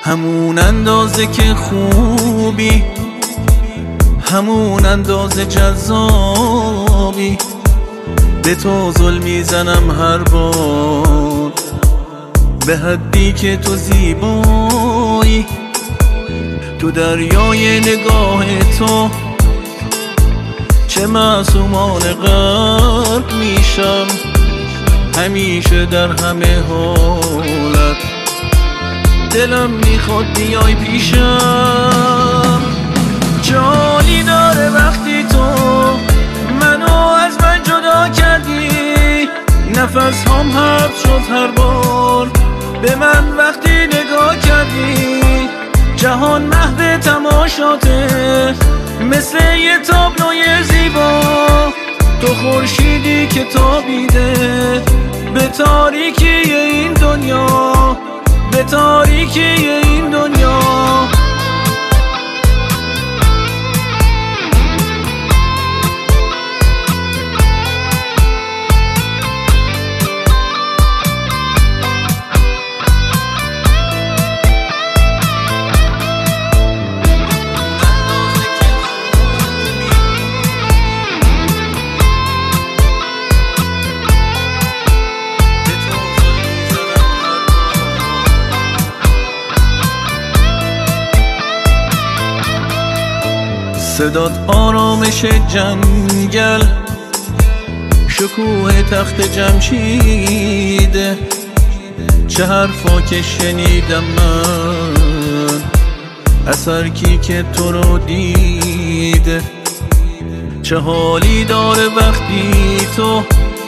همون اندازه که خوبی، همون اندازه جذابی. به تو ظلم میزنم هر بار، به حدی که تو زیبایی. تو دریای نگاه تو چه معصومانه غرق میشم، همیشه در همه حالت دلم میخواد بیای پیشم. جالی داره وقتی تو منو از من جدا کردی، نفس هم حبس شد هر بار به من وقتی نگاه کردی. جهان محو تماشاته مثل یه تابلوی زیبا، تو خورشیدی که تابیده به تاریکی این دنیا، به تاریکی این دنیا. صدات آرامش جنگل، شکوه تخت جمشیده. چه حرفا که شنیدم من از هر کی که تو رو دیده. چه حالی داره وقتی تو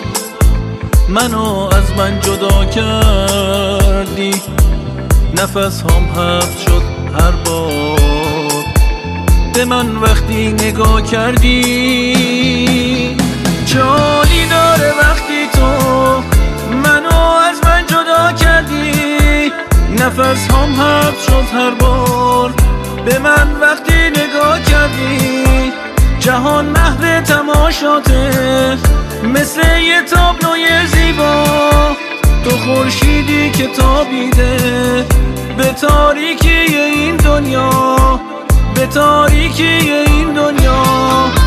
منو از من جدا کردی، نفس هم حبس شد هر بار به من وقتی نگاه کردی. جالی داره وقتی تو منو از من جدا کردی، نفس هم حبس شد هر بار به من وقتی نگاه کردی. جهان محو تماشاته مثل یه تابلوی زیبا، تو خورشیدی که تابیده به تاریکی این دنیا، به تاریکی این دنیا.